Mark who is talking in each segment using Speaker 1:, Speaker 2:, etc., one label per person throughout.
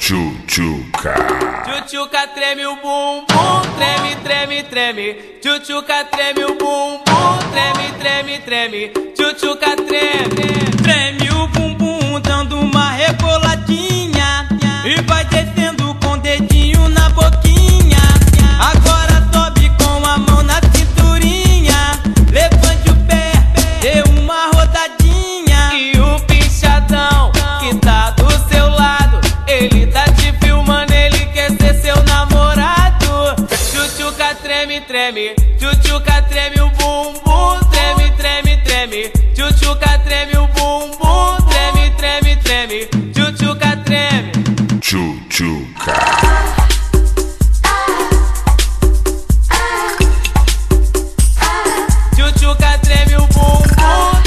Speaker 1: Tchutchuca.
Speaker 2: Tchutchuca treme o bumbum, treme, treme, treme. Tchutchuca treme o bumbum, treme, treme, treme. Tchutchuca treme.
Speaker 3: Treme o bumbum dando uma reboladinha e vai descendo com o dedinho na boquinha. Agora sobe com a mão na cinturinha. Levante o pé, dê uma rodadinha.
Speaker 2: E o pinchadão que tá do seu lado, ele tá te filmando, ele quer ser seu namorado. Tchutchuca treme, treme. Tchutchuca treme o bumbum, treme, treme, treme. Tchutchuca treme o bumbum, treme, treme, treme. Tchutchuca treme.
Speaker 1: Tchutchuca.
Speaker 2: Tchutchuca treme o bumbum.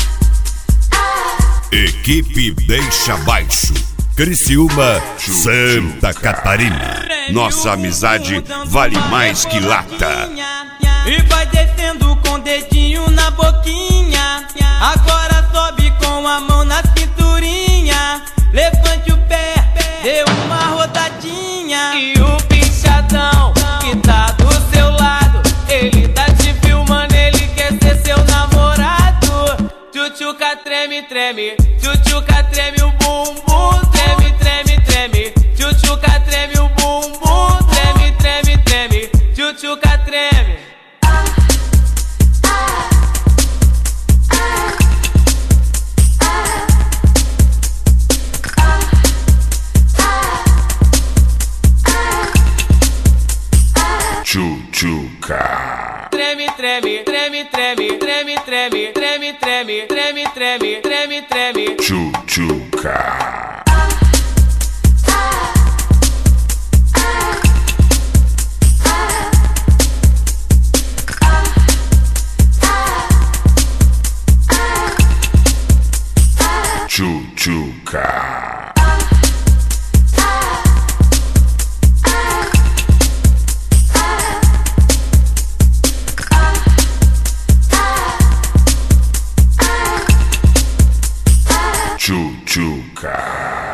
Speaker 1: Equipe Deixa Baixo, Criciúma, Santa Catarina. Nossa amizade vale mais que lata.
Speaker 3: E vai descendo com o dedinho na boquinha. Agora sobe com a mão na cinturinha. Levante o pé, dê uma rodadinha.
Speaker 2: E o pinchadão que tá do seu lado, ele tá te filmando, ele quer ser seu namorado. Tchutchuca treme, treme. Tchutchuca treme o bumbum, treme, treme, treme. Tchutchuca treme o bumbum, treme, treme, treme. Tchutchuca treme.
Speaker 1: Tchutchuca.
Speaker 2: Treme, treme, treme, treme, treme, treme, treme, treme, treme, treme, treme, treme.
Speaker 1: Tchutchuca. Tchutchuca. Tchutchuca.